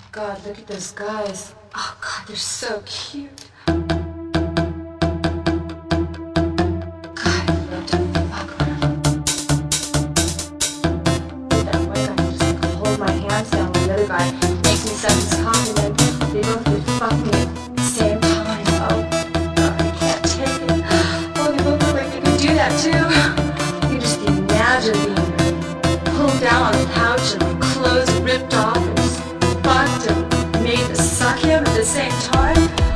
God, look at those guys. Oh God, they're so cute. God, I'd love to fuck around. That one guy just like hold my hands down while the other guy makes me suck his cock, and then they both would fuck me at the same time. Oh God, I can't take it. Oh, they both look like they could do that too. You can just imagine being pulled down on the couch and like clothes ripped off and just fucked and made to suck him at the same time.